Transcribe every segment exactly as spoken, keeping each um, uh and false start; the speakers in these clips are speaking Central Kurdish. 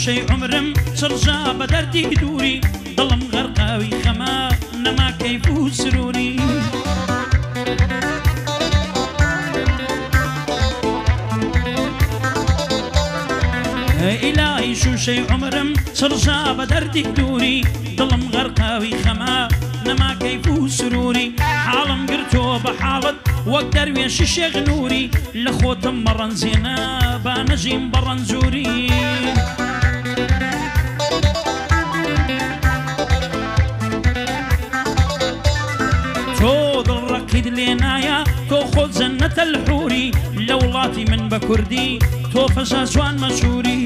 شوشەی عمرم چڕژا بە دەردی دووری دڵم غەرقاوی خەما نەما کەیف و سروری ئیلاهی شوشەی عمرم چڕژا بە دەردی دووری دڵم غەرقاوی خەما نەما کەیف و سروری حاڵم گرتۆ بە حاڵت وەک دەروێشی شێخ نووری لە خۆتم مەڕەنجێنە با نەژیم بە ڕەنجووری تۆ دڵڕەقید لێ نایە تۆ خۆت جەنەتە الحووری لە وڵاتی من بە کوردی تۆ فەشا جوان مەشهووری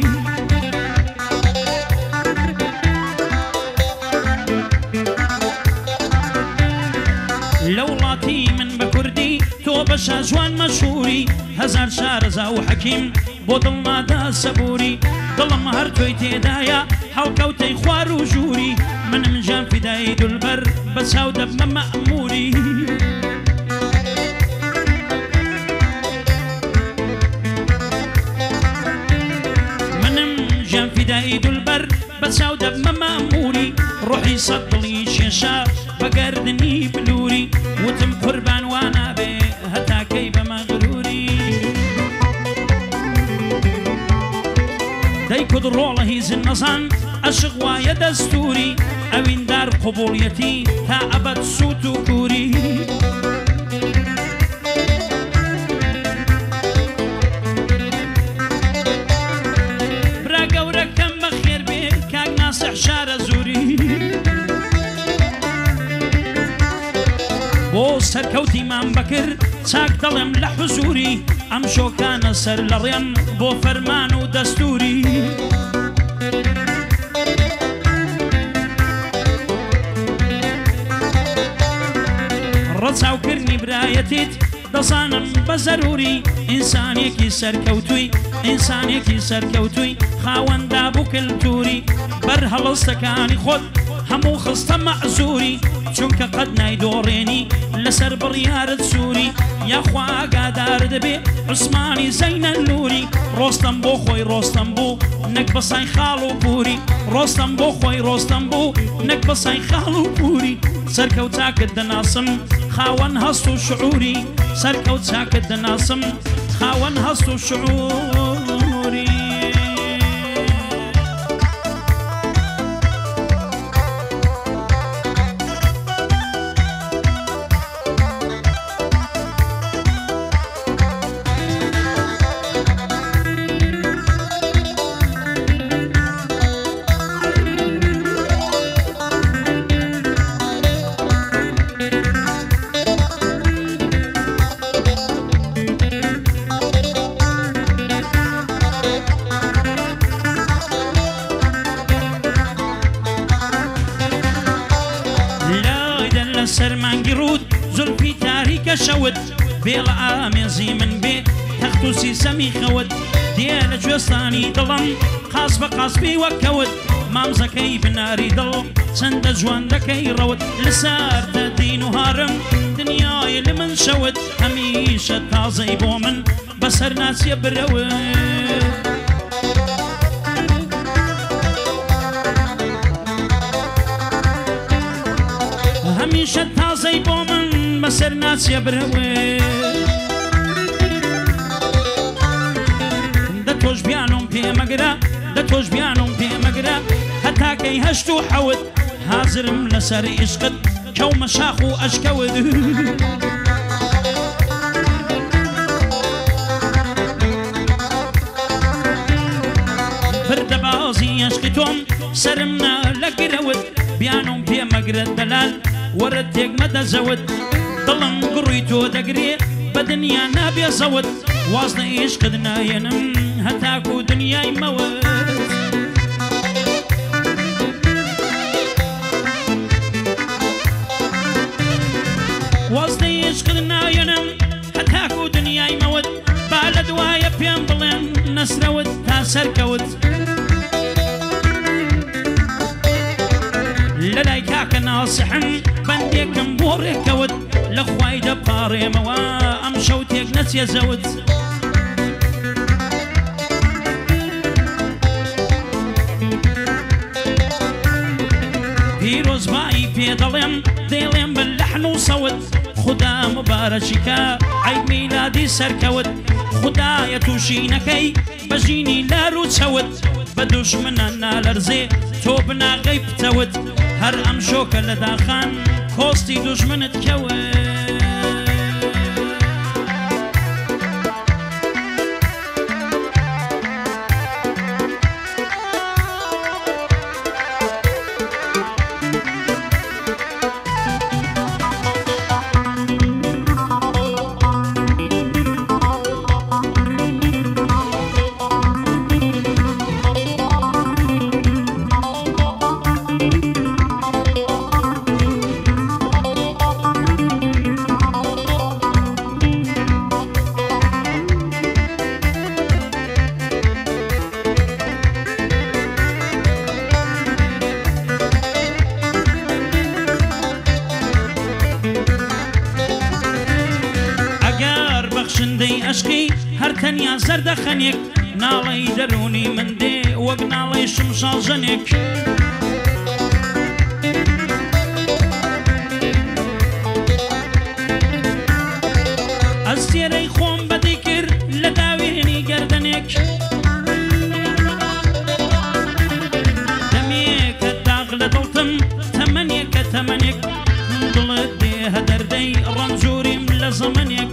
لە وڵاتی من بە کوردی تۆ بەشا جوان مەشهووری هەزار شارەزا و حەکیم بۆ دڵمادا سەبووری دڵم هەر تۆی تێدایە هەڵکەوتەی خوار و ژووری منم جان فیدای دولبەر بە چاو دەبمە مەئمووری منم جان فیدای دولبەر بە چاو دەبمە مەئمووری ڕۆحی سەد دڵی کێشا بە گەردنی بلووری وتم قوربان وا نابێ هەتاکەی بە مەغرووری دەی کود ڕۆڵە هیزن نەزان عەشق وایە دەستووری ئەویندار قوبوڵیەتی تا ئەبەد سووت و کووری برا گەورەکەم بەخێر بێ کاک ناسیح شارە زووری بۆ سەرکەوتی مام بەکر چاک دەڵێم لە حوزووری ئەم شۆکانە سەر لە ڕێم بۆ فەرمان و دەستووری ڕەچاوکردنی برایەتیت دەزانم بە زەروری ئینسانێکی سەرکەوتووی ئینسانێکی سەرکەوتووی خاوەندا بوو کلتوری بەر هەڵەستەکانی خۆت هەموو خستە مەعزووری چونکە قەت نایدۆڕێنی لەسەر بڕیارت سووری یاخوا ئاگادار دەبێ عوسمانی زەینە نووری ڕۆستەم بۆ خۆی ڕۆستەم بوو نەک بەسای خاڵ و پووری ڕۆستەم بۆ خۆی ڕۆستەم بوو نەک بەسای خاڵ و پووری سەرکەوت چاکت دەناسم خاوەن هەست و شعوری سەرکەوت چاکت دەناسم خاوەن هەست و شعوری سەرمانگی ڕوود زولفی تاریکە شەوت بێڵە ئامێزی من بێ تەخت و سیسەمی خەوت دێ لە کوێستانی دڵم قاس بە قاسبی وەکەوت مامزەکەی بناری دڵ چەندە جوان دەکەی ڕەوت لەسەر دەدین و هارم دنیای لە من شەوت هەمیشە تازەی بۆ من بەسەر ناچیە برەوت هەمیشە تازەی بۆ من بەسەر ناچیە برەوێ دە تۆش بیانم پێمەگرە دە تۆش بیانم پێمەگرە هەتاکەی هەشت و حەوت حازرم لەسەر عیشقت کەومە شاخ و ئەشکەوت بردە بازی عەشقی تۆم سەرم نا لە گرەوت بیانم پێمەگرە دەلال وەرە تێک مەدەزەوت دڵم گڕووی تۆ دەگرێ بە دنیا نابێ زەوت وازنە عیشقت نایەنم هەتاکو و دنیای مەوت وازنە عیشقت نایەنم هەتاکو و دنیای مەوت با لە دوایە پێم بڵێن نەسرەوت تا سەرکەوت لەلای کاکە ناسحم بەندێکم بۆ ڕێکەوت لە خوای دەپاڕێمەوە ئەم شەو تێک نەچێ زەوت پێ دەڵێم دێڵێم باللحن و سەوت خدا مبارەکیکە عید میلادی سەرکەوت خدایە تووشینەکەی بەژینی لار و چەوت بە دوژمنە نالەرزێ تۆ بناغەی پتەوت هەر ئەم شۆکە لە داخان کۆستی دوژمنت کەوت هەر تەنیا زەردەخەنێک ناڵەی دەرونی من دێ وەک ناڵەی شمشاڵژەنێک ئەس تێرەی خۆم بەدی کرد لە داوێنی گەردەنێک دەمێکە داغ لە دڵتم تەمەنێکە تەمەنێک دڵت دێ هەدەردەی ڕەنجووریم لە زەمەنێک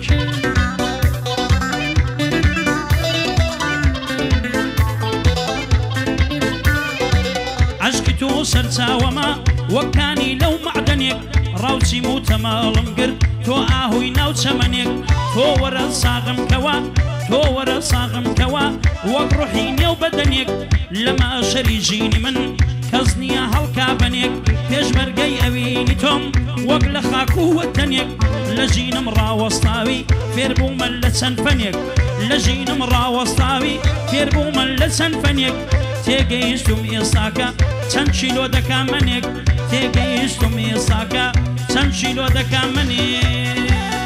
سەرچاوەمە وەکانی لەو معدەنێک ڕاوچیم و تەماڵم گرت تۆ ئاهوی ناو چەمەنێک تۆ وەرە ساغمکەوە تۆ وەرە ساغمکەوە وەک ڕوحی نێو بەدەنێک لەمە شەری ژینی من کەس نییە هەڵکا بەنێک پێشمەرگەی ئەوینی تۆم وەک لە خاک و وەتەنێک لە ژینم ڕاوەستاوی فێربوومە لە چەند فەنێک لە ژینم ڕاوەستاوی فێربوومە لە چەند فەنێک تێگەیشتم ئێستاکە چەند چیلۆ دەکا منێک تێگەیشتم ئێستاکە چەند چیلۆ دەکا منێک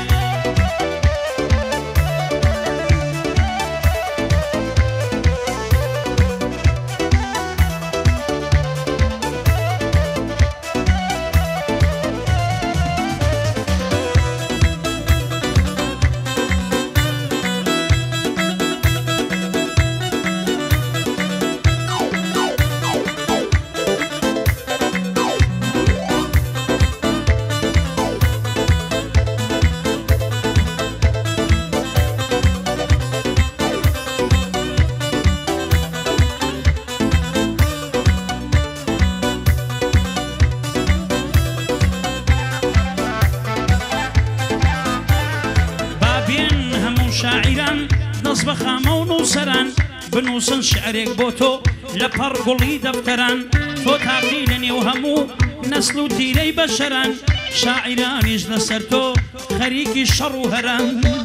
شاعران نەس بە خامە و نووسەران بنووسن شعرێک بۆ تۆ لە پەڕ گوڵی دەفتەران تۆ تاقی لە نێو هەموو نەسل و تیرەی بەشەران شاعرانیش لەسەر تۆ خەریکی شەڕ و هەران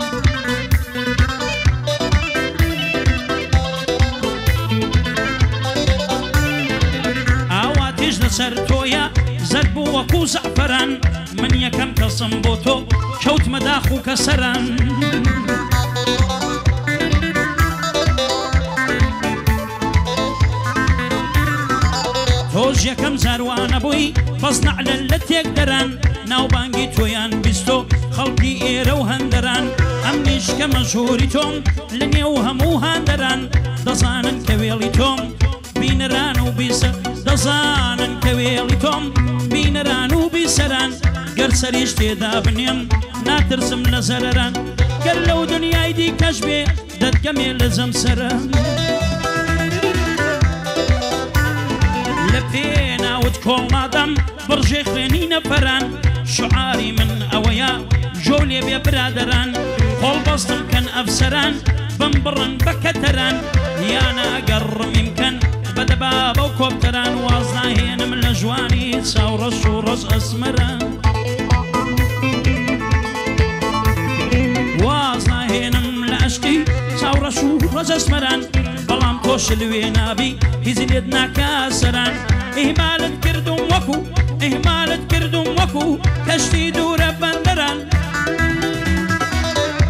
ئاواتیش لەسەر تۆیە زەرد بوو وەکو زەعفەران من یەکەم کەسم بۆ تۆ کەوتمە داخ و کەسەران تۆش یەکەم زاروانە بووی بەس نەعلە لە تێک دەران ناوبانگی تۆیان بیستۆ خەڵکی ئێرە و هەندەران ئەمنیش کە مەشهوری تۆم لە نێو هەموو هاندەران دەزانن کە وێڵی تۆم بینەران و بیسە دەزانن کە وێڵی تۆم بینەران و بیسەران گەر سەریش تێدا بنێم ناترسم لە زەرەران گەر لەو دنیای دیکەش بێ دەتگەمێ لە زەمسەرە لە پێ ناوت کۆڵ نادەم بڕژێ خوێنی نەفەران شعاری من ئەوەیە ژۆ لێ بێ برادەران قۆڵ بەستم کەن ئەفسەران بم بڕن بە کەتەران یانە ئەگەر ڕمیم کەن بەدەبا بەو کۆپتەران واز ناهێنم لە جوانی چاوڕەش و ڕەش ئەسمەران واز ناهێنم لە عەشقی چاوڕەش و ڕەش ئەسمەران بەڵام تۆش لەوێ نابی هیچ لێت ناکا سەران ئیهمالت کردم وەکو ئیهمالت کردم وەکو کەشتی دوورە بەندەران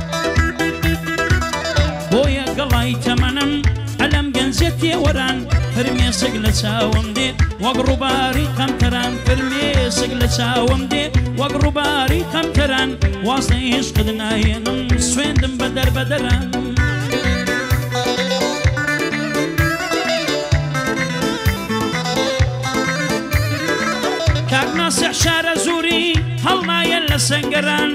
بۆیە گەڵای تەمەنم ئەلەم گەنجێت تێوەران فرمێسک لە چاوم دێ وەک ڕووباری قەمتەران فرمێسک لە چاوم دێ وەک ڕووباری قەمتەران واستەی عیشقت ناهێنم سوێندم بە دەربەدەران کاک ناسیح شارە زووری هەڵنایەن لە سەنگەران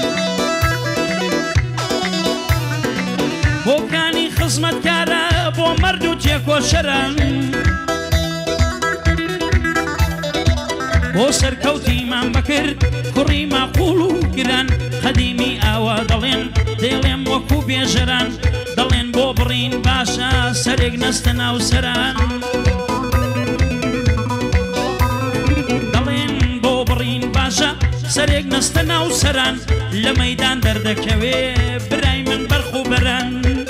بۆکانی خزمەتکارە بۆ مەرد و تێکۆشەران بۆ سەرکەوتی مام بەکرد کوڕی ماقوڵ و گران خەدیمی ئاوا دەڵێن دێڵێم وەکو بێژەران دەڵێن بۆ بڕین باشە سەرێک نەستە ناو سەران دەڵێن بۆ بڕین باشە سەرێک نەستە ناو سەران لە مەیدان دەردەکەوێ برای من بەرخ و بەران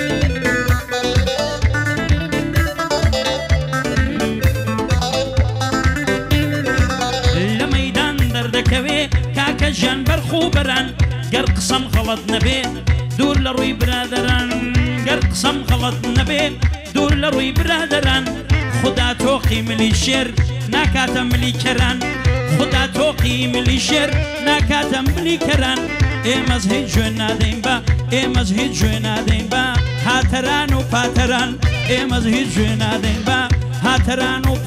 لە مەیدان دەردەکەوێ کاکە ژیان بەرخ و بەران گەر قسەم غەڵەت نەبێ دوور لە ڕووی برادەران گەر قسەم غەڵەت نەبێ دوور لە ڕووی برادەران خدا تۆقی ملی شێر ناکاتە ملی کەران خدا تۆقی ملی شێر ناکاتە ملی کەران ئێمەز هیچ جوێن نادەین بە ئێمەز هیچ جوێن نادەین بە هاتەران و پاتەران ئێمەز هیچ جوێن نادەین بە هاتەران و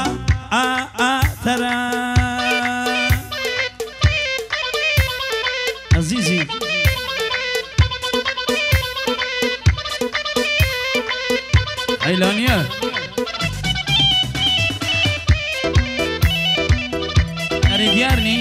پاتەران عزیزی عەیلانیە ئەرێ دیارنی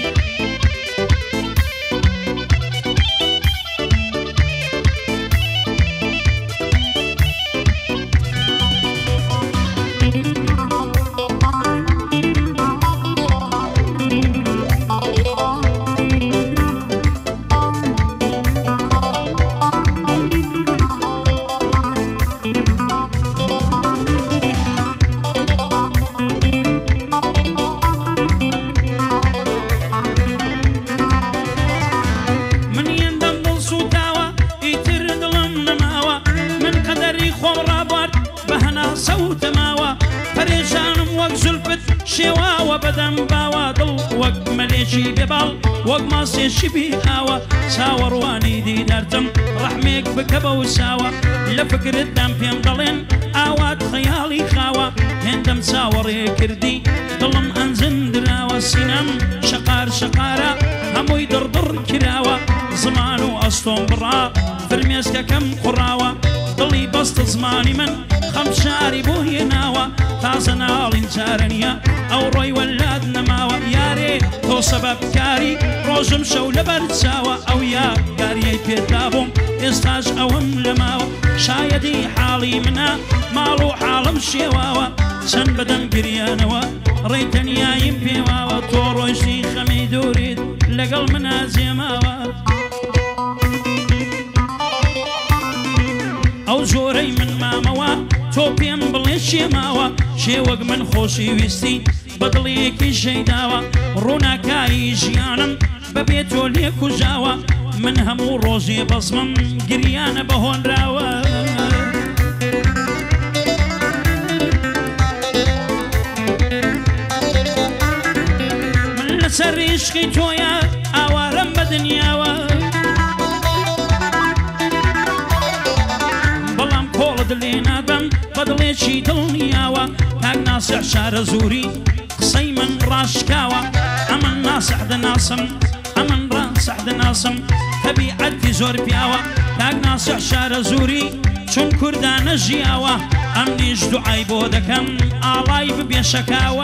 شێواوە بەدەم باوە دڵ وەک مەلێکی بێباڵ وەک ماسێشی بی ئاوە چاوەڕوانی دیدارتم ڕەحمێک بکە بە وساوە لە فکرتدام پێم دەڵێن ئاوات خەیاڵی خاوە هێندەم چاوەڕێ کردی دڵم ئەنجن دراوە سینەم شەقار شەقارە هەمووی دڕدڕ کراوە زمان و ئەستۆم بڕا فرمێسکەکەم قوڕاوە دڵی بەستە زمانی من خەم شاری بۆ هێناوە تازە ناڵین چارەنیە ئەو ڕۆی وەلات نەماوە یارێ تۆ سەبەبکاری ڕۆژم شەو لەبەر چاوە ئەو یاریەی پێدا بووم ئێستاش ئەوم لەماوە شایەدی حاڵی منە ماڵ و حاڵم شێواوە چەند بەدەم گریانەوە ڕێی تەنیاییم پێواوە تۆ ڕۆیشتی خەمی دووریت لەگەڵ منە جێماوە ئەو زۆرەی من مامەوە تۆ پێم بڵێ شێماوە شێوەک من خۆشی ویستی بەدڵیەکی ژەیداوە ڕووناکایی ژیانم بەبێ تۆ لێ کوژاوە من هەموو ڕۆژێ بەزمم گریانە بەهۆنراوە من لەسەر عیشقی تۆیە ئاوارەم بە دنیاوە بەڵام کۆڵت لێ نادەم بەدڵێکی دڵنیاوە کاک ناسیح شارە زووری قسەی من ڕاشکاوە ئەمن ناسیح دەناسم ئەمن ڕاسیح دەناسم تەبیعەتی زۆر پیاوە کاک ناسیح شارە زووری چون کوردانە ژیاوە ئەم نیش دوعای بۆ دەکەم ئاڵای ببێ شەکاوە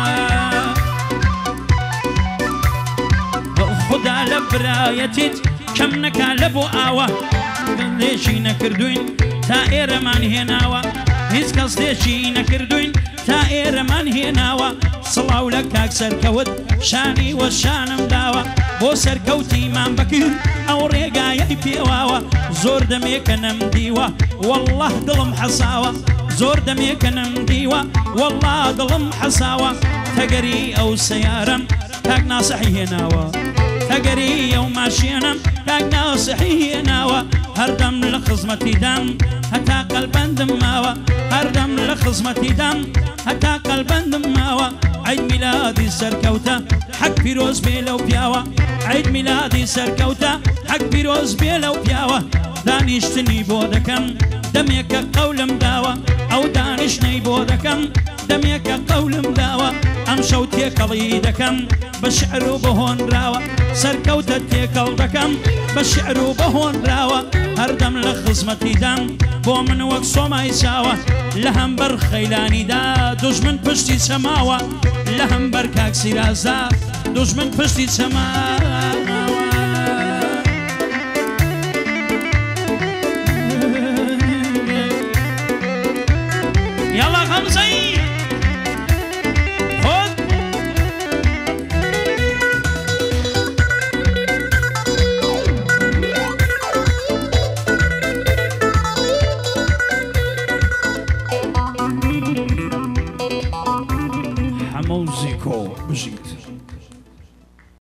خدا لە برایەتیت کەم نەکا لە بۆ ئاوە لێشی نەکردوین تا ئێرەمان هێناوە هیچ کەس لێشی نەکردوین تا ئێرەمان هێناوە سڵاو لە کاک سەرکەوت شانی وە شانم داوە بۆ سەرکەوتی مام بەکرد ئەو ڕێگایەی پێواوە زۆر دەمێکە نەمدیوە وەڵڵاه دڵم حەساوە زۆر دەمێکە نەمدیوە وەڵڵاه دڵم حەساوە تەگەری ئەو سەیارەم کاک ناسیحی هێناوە تەگەریە و ماشێنم کاک ناسحی ناوە هەردەم لە خزمەتی دام هەتا قەلبەندم ماوە هەردەم لە خزمەتی دام هەتا قەلبەندم ماوە عید میلادی سەرکەوتە حەق پیرۆز بێ لەو پیاوە عید میلادی سەرکەوتە حەق پیرۆز بێ لەو پیاوە دانیشتنی بۆ دەکەم دەمێکە قەولم داوە ئەو دانیشتنەی بۆ دەکەم دەمێکە قەولم داوە ئەم شەو تێکەڵی دەکەم بە شعر و بە هۆنراوە سەرکەوتە تێکەڵ دەکەم بە شعر و بە هۆنراوە هەردەم لە خزمەتی دام بۆ من وەک سۆمای چاوە لە هەمبەر خەیلانیدا دوژمن پشتی چەماوە لە هەمبەر کاک سیرازدا دوژمن پشتی چەماوە